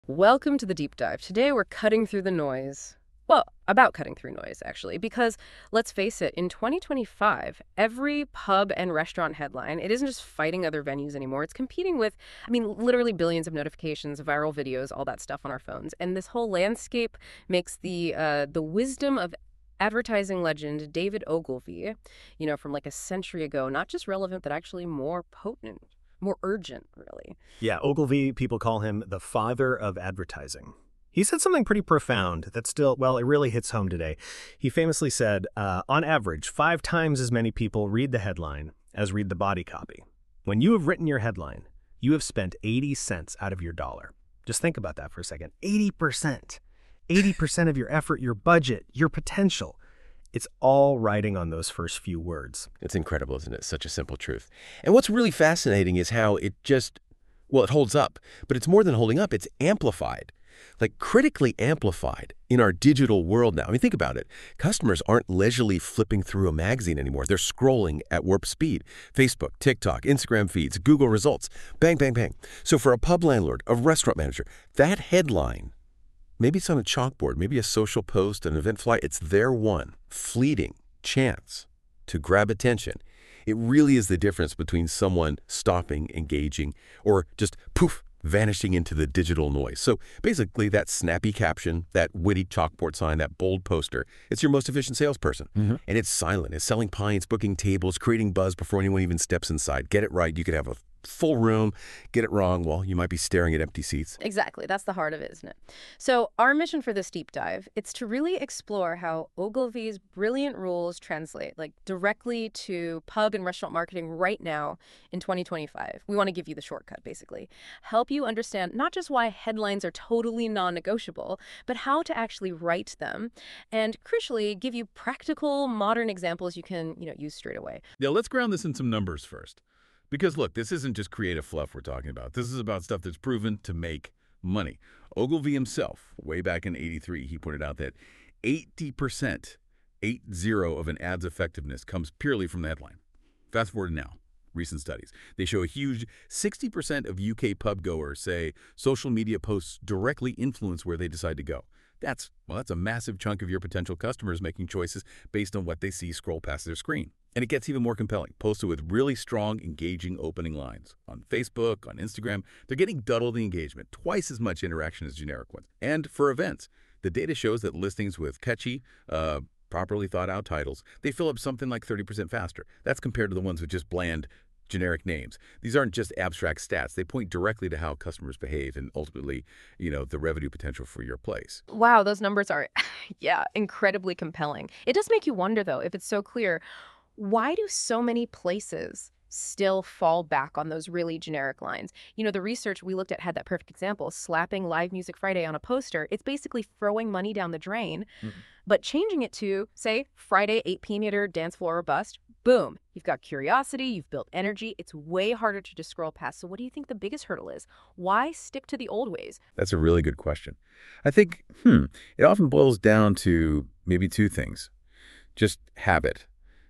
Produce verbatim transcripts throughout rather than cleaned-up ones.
Welcome to the deep dive. Today we're cutting through the noise. Well, about cutting through noise, actually, because let's face it, in twenty twenty-five, every pub and restaurant headline, it isn't just fighting other venues anymore. It's competing with, I mean, literally billions of notifications, viral videos, all that stuff on our phones. And this whole landscape makes the uh, the wisdom of advertising legend David Ogilvy, you know, from like a century ago, not just relevant, but actually more potent, more urgent, really. Yeah, Ogilvy, people call him the father of advertising. He said something pretty profound that still, well, it really hits home today. He famously said, uh, on average, five times as many people read the headline as read the body copy. When you have written your headline, you have spent eighty cents out of your dollar. Just think about that for a second. eighty percent. eighty percent of your effort, your budget, your potential. It's all riding on those first few words. It's incredible, isn't it? Such a simple truth. And what's really fascinating is how it just, well, it holds up. But it's more than holding up. It's amplified, like critically amplified in our digital world now. I mean, think about it. Customers aren't leisurely flipping through a magazine anymore. They're scrolling at warp speed. Facebook, TikTok, Instagram feeds, Google results, bang, bang, bang. So for a pub landlord, a restaurant manager, that headline, maybe it's on a chalkboard, maybe a social post, an event flyer, it's their one fleeting chance to grab attention. It really is the difference between someone stopping, engaging, or just poof, vanishing into the digital noise. So basically that snappy caption, that witty chalkboard sign, that bold poster, it's your most efficient salesperson. Mm-hmm. And it's silent. It's selling pints, booking tables, creating buzz before anyone even steps inside. Get it right. You could have a full room. Get it wrong, well, you might be staring at empty seats. Exactly. That's the heart of it, isn't it? So our mission for this deep dive, it's to really explore how Ogilvy's brilliant rules translate like directly to pub and restaurant marketing right now in twenty twenty-five. We want to give you the shortcut, basically. Help you understand not just why headlines are totally non-negotiable, but how to actually write them. And crucially, give you practical, modern examples you can, you know, use straight away. Now, let's ground this in some numbers first. Because, look, this isn't just creative fluff we're talking about. This is about stuff that's proven to make money. Ogilvy himself, way back in eighty-three, he pointed out that eighty percent, eight zero, of an ad's effectiveness comes purely from the headline. Fast forward to now. Recent studies. They show a huge sixty percent of U K pub goers say social media posts directly influence where they decide to go. That's, well, that's a massive chunk of your potential customers making choices based on what they see scroll past their screen. And it gets even more compelling, posted with really strong, engaging opening lines. On Facebook, on Instagram, they're getting double the engagement, twice as much interaction as generic ones. And for events, the data shows that listings with catchy, uh, properly thought-out titles, they fill up something like thirty percent faster. That's compared to the ones with just bland, generic names. These aren't just abstract stats. They point directly to how customers behave and ultimately, you know, the revenue potential for your place. Wow, those numbers are, yeah, incredibly compelling. It does make you wonder, though, if it's so clear, why do so many places still fall back on those really generic lines? You know, the research we looked at had that perfect example, slapping Live Music Friday on a poster. It's basically throwing money down the drain, mm-hmm. but changing it to, say, Friday, eight p m theater, dance floor or bust, boom. You've got curiosity, you've built energy. It's way harder to just scroll past. So what do you think the biggest hurdle is? Why stick to the old ways? That's a really good question. I think, hmm, it often boils down to maybe two things. Just habit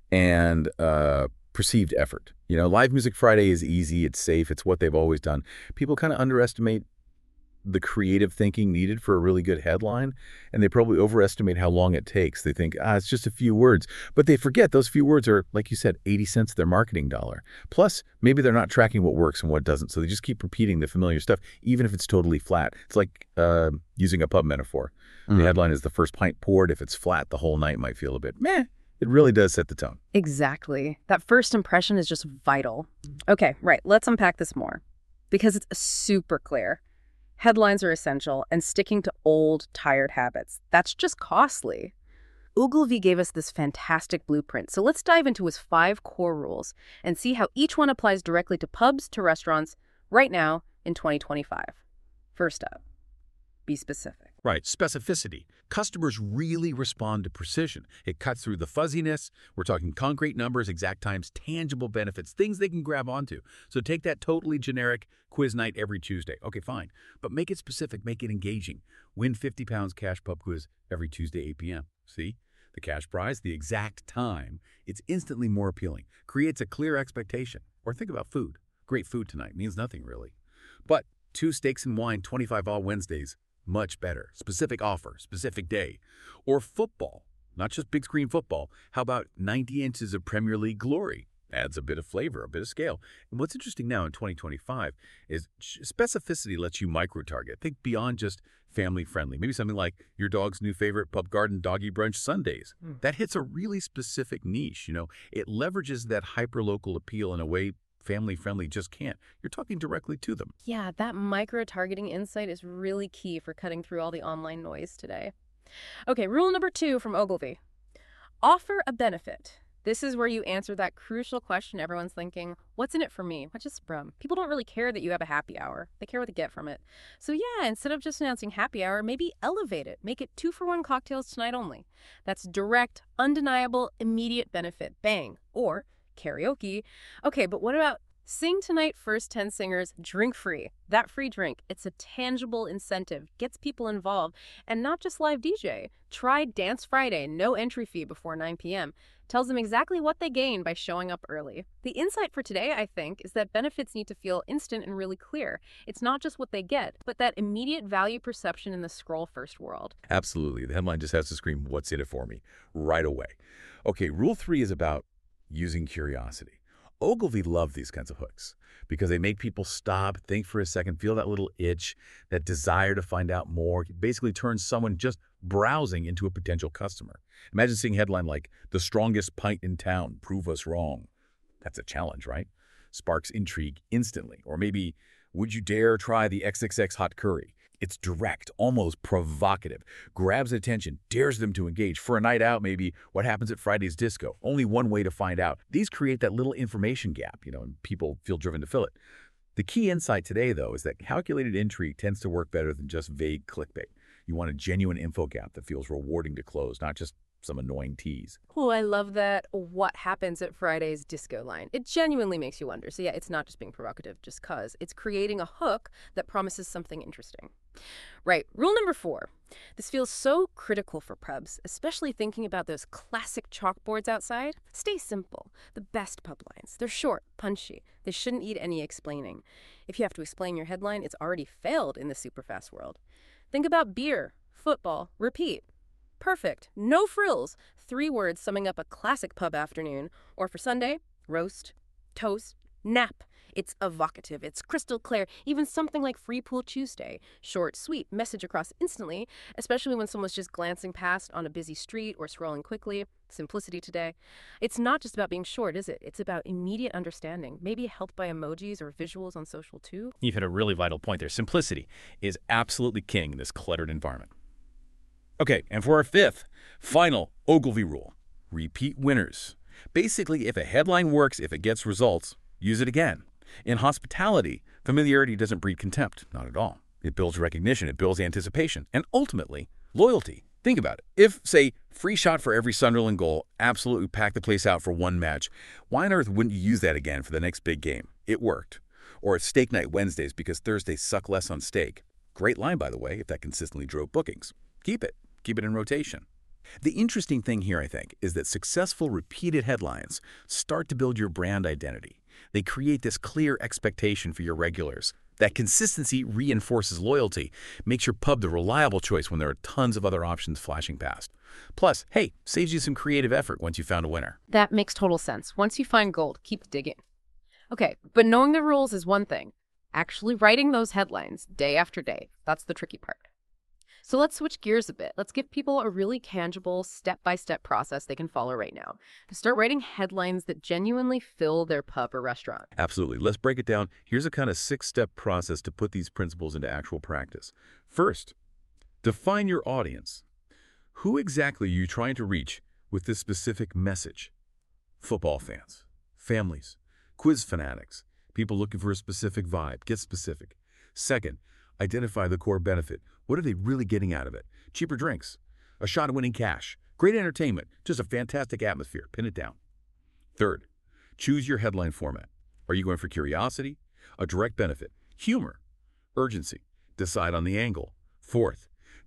and uh, perceived effort. You know, Live Music Friday is easy, it's safe, it's what they've always done. People kind of underestimate the creative thinking needed for a really good headline, and they probably overestimate how long it takes. They think, ah, it's just a few words. But they forget those few words are, like you said, eighty cents of their marketing dollar. Plus, maybe they're not tracking what works and what doesn't, so they just keep repeating the familiar stuff, even if it's totally flat. It's like uh, using a pub metaphor. Mm-hmm. The headline is the first pint poured. If it's flat, the whole night might feel a bit meh. It really does set the tone. Exactly. That first impression is just vital. Okay, right. Let's unpack this more because it's super clear. Headlines are essential, and sticking to old, tired habits, that's just costly. Ogilvy gave us this fantastic blueprint, so let's dive into his five core rules and see how each one applies directly to pubs, to restaurants, right now in twenty twenty-five. First up, be specific. Right, specificity. Customers really respond to precision. It cuts through the fuzziness. We're talking concrete numbers, exact times, tangible benefits, things they can grab onto. So take that totally generic quiz night every Tuesday. Okay, fine. But make it specific, make it engaging. Win fifty pounds cash pub quiz every Tuesday, eight p m See? The cash prize, the exact time. It's instantly more appealing. Creates a clear expectation. Or think about food. Great food tonight means nothing really. But two steaks and wine, twenty-five all Wednesdays. Much better. Specific offer, specific day. Or football, not just big screen football. How about ninety inches of Premier League glory? Adds a bit of flavor, a bit of scale. And what's interesting now in twenty twenty-five is specificity lets you micro-target. Think beyond just family-friendly. Maybe something like your dog's new favorite Pub Garden Doggy Brunch Sundays. Mm. That hits a really specific niche. You know, it leverages that hyper-local appeal in a way family-friendly just can't. You're talking directly to them. Yeah, that micro-targeting insight is really key for cutting through all the online noise today. Okay, rule number two from Ogilvy. Offer a benefit. This is where you answer that crucial question everyone's thinking, what's in it for me? What's just from? People don't really care that you have a happy hour. They care what they get from it. So yeah, instead of just announcing happy hour, maybe elevate it. Make it two for one cocktails tonight only. That's direct, undeniable, immediate benefit. Bang. Or karaoke. Okay, but what about sing tonight, first ten singers, drink free. That free drink, it's a tangible incentive, gets people involved, and not just live D J. Try Dance Friday, no entry fee before nine p m Tells them exactly what they gain by showing up early. The insight for today, I think, is that benefits need to feel instant and really clear. It's not just what they get, but that immediate value perception in the scroll-first world. Absolutely. The headline just has to scream, what's in it for me, right away. Okay, rule three is about using curiosity. Ogilvy loved these kinds of hooks because they make people stop, think for a second, feel that little itch, that desire to find out more. It basically turns someone just browsing into a potential customer. Imagine seeing a headline like, the strongest pint in town, prove us wrong. That's a challenge, right? Sparks intrigue instantly. Or maybe, would you dare try the X X X hot curry? It's direct, almost provocative, grabs attention, dares them to engage. For a night out, maybe what happens at Friday's disco. Only one way to find out. These create that little information gap, you know, and people feel driven to fill it. The key insight today, though, is that calculated intrigue tends to work better than just vague clickbait. You want a genuine info gap that feels rewarding to close, not just some annoying tease. Oh, I love that what happens at Friday's disco line. It genuinely makes you wonder. So yeah, it's not just being provocative just cause. It's creating a hook that promises something interesting. Right, rule number four. This feels so critical for pubs, especially thinking about those classic chalkboards outside. Stay simple. The best pub lines. They're short, punchy. They shouldn't need any explaining. If you have to explain your headline, it's already failed in the superfast world. Think about beer, football, repeat. Perfect. No frills. Three words summing up a classic pub afternoon. Or for Sunday, roast, toast, nap. It's evocative. It's crystal clear. Even something like Free Pool Tuesday. Short, sweet, message across instantly, especially when someone's just glancing past on a busy street or scrolling quickly. Simplicity today. It's not just about being short, is it? It's about immediate understanding, maybe helped by emojis or visuals on social too. You've hit a really vital point there. Simplicity is absolutely king in this cluttered environment. Okay, and for our fifth, final Ogilvy rule, repeat winners. Basically, if a headline works, if it gets results, use it again. In hospitality, familiarity doesn't breed contempt, not at all. It builds recognition, it builds anticipation, and ultimately, loyalty. Think about it. If, say, free shot for every Sunderland goal absolutely packed the place out for one match, why on earth wouldn't you use that again for the next big game? It worked. Or it's steak night Wednesdays because Thursdays suck less on steak. Great line, by the way, if that consistently drove bookings. Keep it. Keep it in rotation. The interesting thing here, I think, is that successful repeated headlines start to build your brand identity. They create this clear expectation for your regulars. That consistency reinforces loyalty, makes your pub the reliable choice when there are tons of other options flashing past. Plus, hey, saves you some creative effort once you found a winner. That makes total sense. Once you find gold, keep digging. Okay, but knowing the rules is one thing. Actually writing those headlines day after day, that's the tricky part. So let's switch gears a bit. Let's give people a really tangible, step-by-step process they can follow right now to start writing headlines that genuinely fill their pub or restaurant. Absolutely. Let's break it down. Here's a kind of six-step process to put these principles into actual practice. First, define your audience. Who exactly are you trying to reach with this specific message? Football fans, families, quiz fanatics, people looking for a specific vibe. Get specific. Second, identify the core benefit. What are they really getting out of it? Cheaper drinks, a shot at winning cash, great entertainment, just a fantastic atmosphere. Pin it down. Third, choose your headline format. Are you going for curiosity, a direct benefit, humor, urgency? Decide on the angle. Fourth,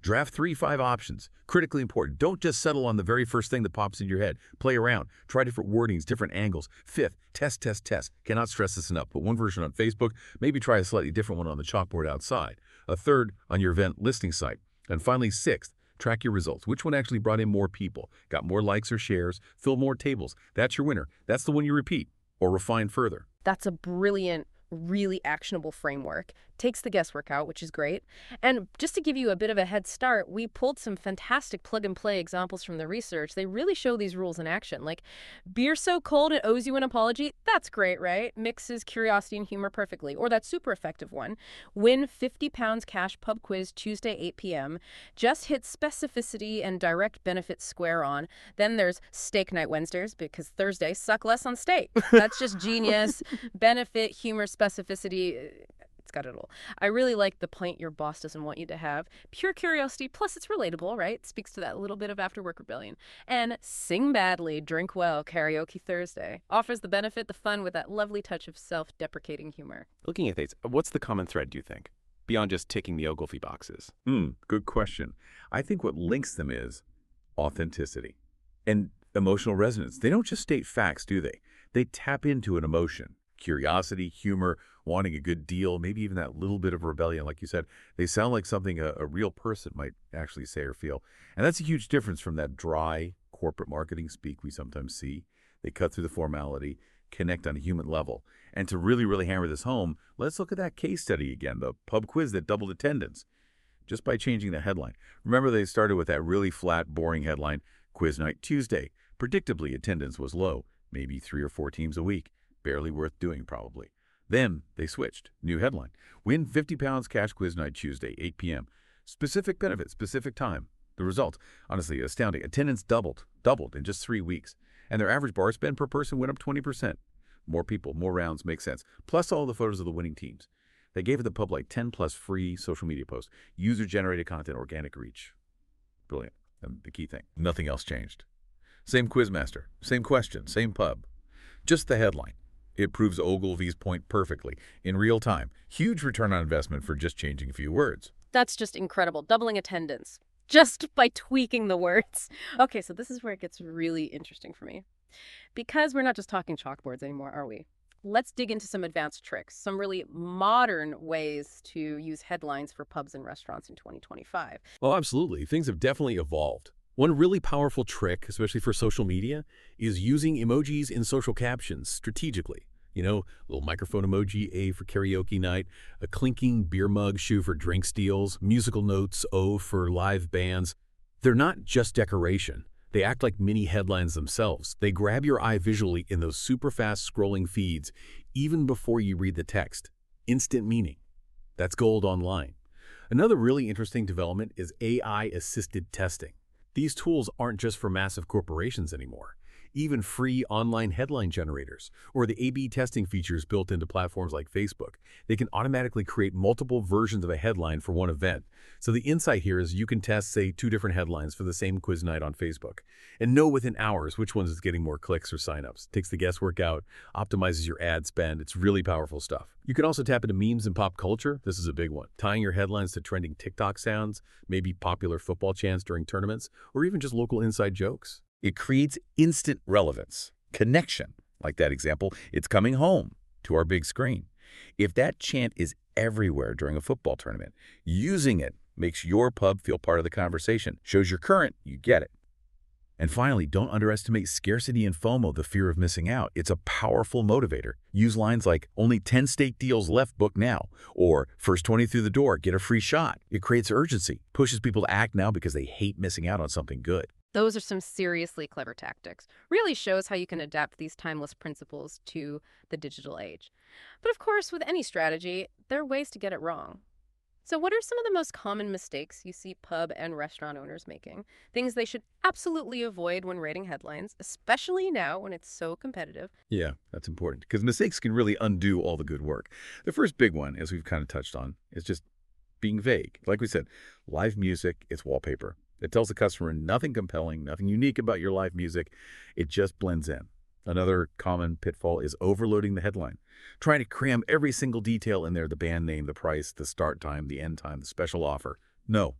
Draft three, five options. Critically important. Don't just settle on the very first thing that pops in your head. Play around. Try different wordings, different angles. Fifth, test, test, test. Cannot stress this enough. Put one version on Facebook. Maybe try a slightly different one on the chalkboard outside. A third on your event listing site. And finally, sixth, track your results. Which one actually brought in more people? Got more likes or shares? Fill more tables? That's your winner. That's the one you repeat or refine further. That's a brilliant, really actionable framework. Takes the guesswork out, which is great. And just to give you a bit of a head start, we pulled some fantastic plug-and-play examples from the research. They really show these rules in action. Like, beer so cold it owes you an apology. That's great, right? Mixes curiosity and humor perfectly. Or that super effective one. Win fifty pounds cash pub quiz Tuesday, eight p m Just hit specificity and direct benefits square on. Then there's steak night Wednesdays, because Thursday suck less on steak. That's just genius. Benefit, humor, specificity. It's got it all. I really like the pint your boss doesn't want you to have. Pure curiosity, plus it's relatable, right? Speaks to that little bit of after-work rebellion. And sing badly, drink well, karaoke Thursday. Offers the benefit, the fun with that lovely touch of self-deprecating humor. Looking at these, what's the common thread, do you think, beyond just ticking the Ogilvy boxes? Hmm, good question. I think what links them is authenticity and emotional resonance. They don't just state facts, do they? They tap into an emotion. Curiosity, humor, wanting a good deal, maybe even that little bit of rebellion, like you said. They sound like something a, a real person might actually say or feel. And that's a huge difference from that dry corporate marketing speak we sometimes see. They cut through the formality, connect on a human level. And to really, really hammer this home, let's look at that case study again, the pub quiz that doubled attendance, just by changing the headline. Remember, they started with that really flat, boring headline, Quiz Night Tuesday. Predictably, attendance was low, maybe three or four teams a week. Barely worth doing, probably. Then they switched. New headline. Win fifty pounds cash quiz night Tuesday, eight p m Specific benefit, specific time. The result, honestly, astounding. Attendance doubled, doubled in just three weeks. And their average bar spend per person went up twenty percent. More people, more rounds, makes sense. Plus all the photos of the winning teams. They gave it the pub like ten plus free social media posts. User-generated content, organic reach. Brilliant. And the key thing, nothing else changed. Same quizmaster, same question, same pub. Just the headline. It proves Ogilvy's point perfectly, in real time. Huge return on investment for just changing a few words. That's just incredible. Doubling attendance. Just by tweaking the words. Okay, so this is where it gets really interesting for me. Because we're not just talking chalkboards anymore, are we? Let's dig into some advanced tricks, some really modern ways to use headlines for pubs and restaurants in twenty twenty-five. Well, absolutely. Things have definitely evolved. One really powerful trick, especially for social media, is using emojis in social captions strategically. You know, little microphone emoji, A for karaoke night, a clinking beer mug, shoe for drink steals, musical notes, O for live bands. They're not just decoration. They act like mini headlines themselves. They grab your eye visually in those super fast scrolling feeds, even before you read the text. Instant meaning. That's gold online. Another really interesting development is A I-assisted testing. These tools aren't just for massive corporations anymore. Even free online headline generators, or the A B testing features built into platforms like Facebook, they can automatically create multiple versions of a headline for one event. So the insight here is you can test, say, two different headlines for the same quiz night on Facebook, and know within hours which ones is getting more clicks or signups. Takes the guesswork out, optimizes your ad spend. It's really powerful stuff. You can also tap into memes and pop culture. This is a big one. Tying your headlines to trending TikTok sounds, maybe popular football chants during tournaments, or even just local inside jokes. It creates instant relevance, connection. Like that example, it's coming home to our big screen. If that chant is everywhere during a football tournament, using it makes your pub feel part of the conversation, shows you're current, you get it. And finally, don't underestimate scarcity and FOMO, the fear of missing out. It's a powerful motivator. Use lines like, only ten steak deals left, book now, or first twenty through the door, get a free shot. It creates urgency, pushes people to act now because they hate missing out on something good. Those are some seriously clever tactics. Really shows how you can adapt these timeless principles to the digital age. But of course, with any strategy, there are ways to get it wrong. So what are some of the most common mistakes you see pub and restaurant owners making? Things they should absolutely avoid when writing headlines, especially now when it's so competitive. Yeah, that's important because mistakes can really undo all the good work. The first big one, as we've kind of touched on, is just being vague. Like we said, live music, it's wallpaper. It tells the customer nothing compelling, nothing unique about your live music. It just blends in. Another common pitfall is overloading the headline, trying to cram every single detail in there, the band name, the price, the start time, the end time, the special offer. No,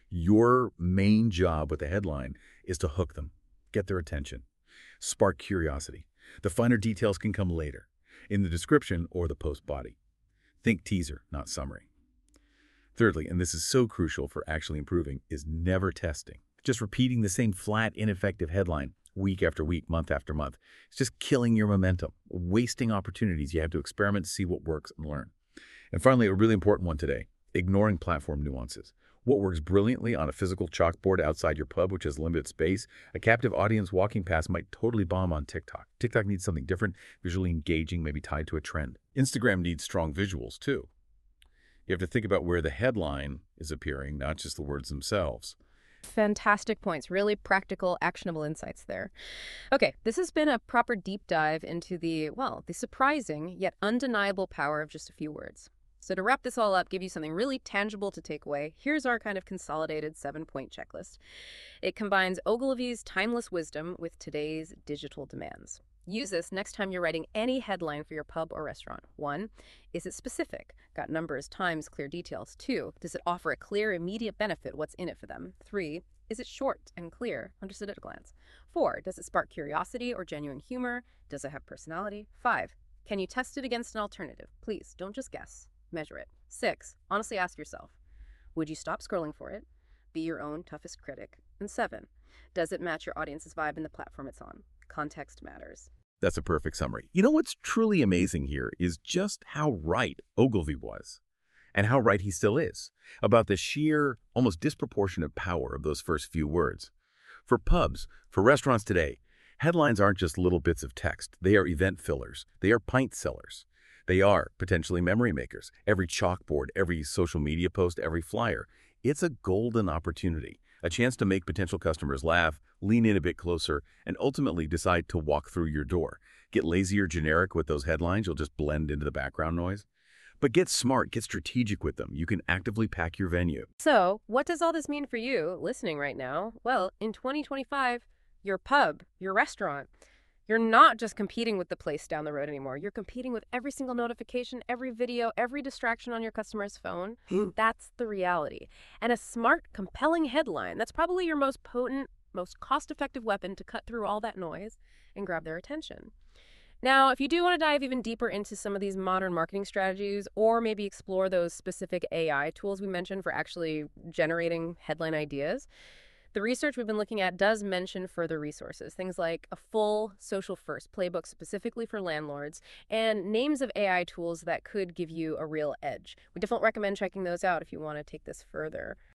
Your main job with the headline is to hook them, get their attention, spark curiosity. The finer details can come later, in the description or the post body. Think teaser, not summary. Thirdly, and this is so crucial for actually improving, is never testing. Just repeating the same flat, ineffective headline week after week, month after month. It's just killing your momentum, wasting opportunities. You have to experiment, see what works, and learn. And finally, a really important one today, ignoring platform nuances. What works brilliantly on a physical chalkboard outside your pub, which has limited space, a captive audience walking past might totally bomb on TikTok. TikTok needs something different, visually engaging, maybe tied to a trend. Instagram needs strong visuals, too. You have to think about where the headline is appearing, not just the words themselves. Fantastic points. Really practical, actionable insights there. Okay, this has been a proper deep dive into the, well, the surprising yet undeniable power of just a few words. So to wrap this all up, give you something really tangible to take away, here's our kind of consolidated seven-point checklist. It combines Ogilvy's timeless wisdom with today's digital demands. Use this next time you're writing any headline for your pub or restaurant. One, is it specific? Got numbers, times, clear details. Two, does it offer a clear, immediate benefit? What's in it for them? Three, is it short and clear, understood at a glance? Four, does it spark curiosity or genuine humor? Does it have personality? Five, can you test it against an alternative? Please, don't just guess. Measure it. Six, honestly ask yourself, would you stop scrolling for it? Be your own toughest critic. And seven, does it match your audience's vibe and the platform it's on? Context matters. That's a perfect summary. You know what's truly amazing here is just how right Ogilvy was, and how right he still is, about the sheer, almost disproportionate power of those first few words. For pubs, for restaurants today, headlines aren't just little bits of text. They are event fillers. They are pint sellers. They are potentially memory makers. Every chalkboard, every social media post, every flyer. It's a golden opportunity, a chance to make potential customers laugh, lean in a bit closer, and ultimately decide to walk through your door. Get lazy or generic with those headlines, you'll just blend into the background noise. But get smart, get strategic with them. You can actively pack your venue. So, what does all this mean for you listening right now? Well, in twenty twenty-five, your pub, your restaurant, you're not just competing with the place down the road anymore. You're competing with every single notification, every video, every distraction on your customer's phone. That's the reality. And a smart, compelling headline, that's probably your most potent, most cost-effective weapon to cut through all that noise and grab their attention. Now, if you do want to dive even deeper into some of these modern marketing strategies, or maybe explore those specific A I tools we mentioned for actually generating headline ideas, the research we've been looking at does mention further resources, things like a full social first playbook specifically for landlords, and names of A I tools that could give you a real edge. We definitely recommend checking those out if you want to take this further.